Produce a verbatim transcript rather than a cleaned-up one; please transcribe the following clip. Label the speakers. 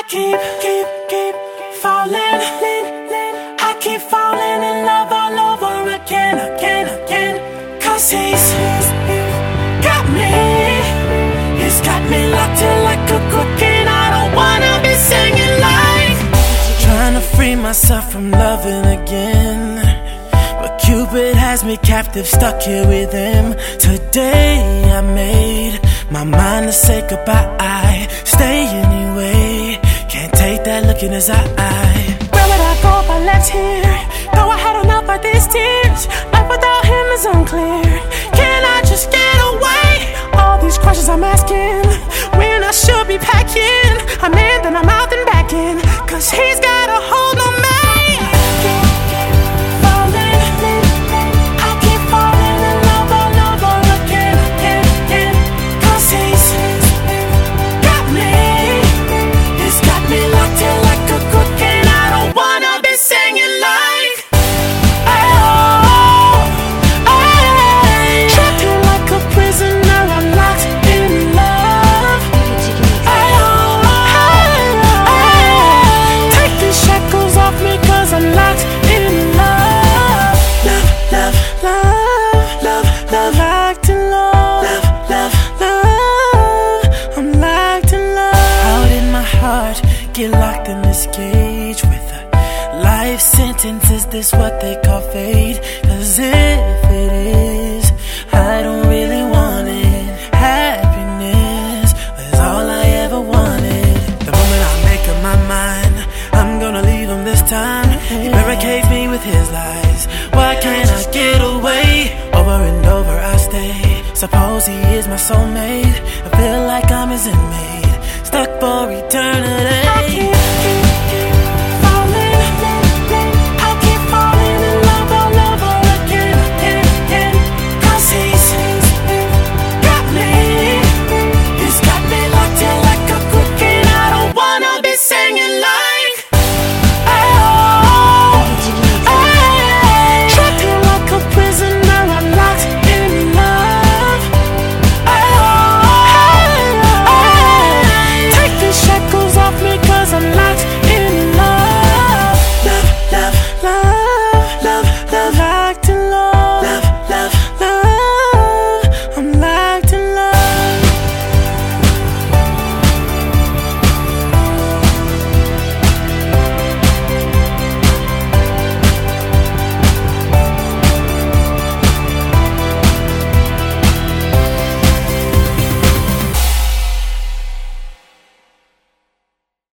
Speaker 1: I keep, keep, keep falling. I keep falling in love all over again, again, again. Cause he's got me. He's got me locked in like a crook, and I don't wanna be singing like trying to free myself from loving again, but Cupid has me captive, stuck here with him. Today I made my mind to say goodbye. Stay anyway, can't take that look in his eye. Where would I go if I left here? Though I had enough of these tears, life without him is unclear. Can I just get away? All these questions I'm asking, when I should be packing. I'm in, then I'm out, then back in, cause he's got a hold on me. Get locked in this cage with a life sentence. Is this what they call fate? Cause if it is, I don't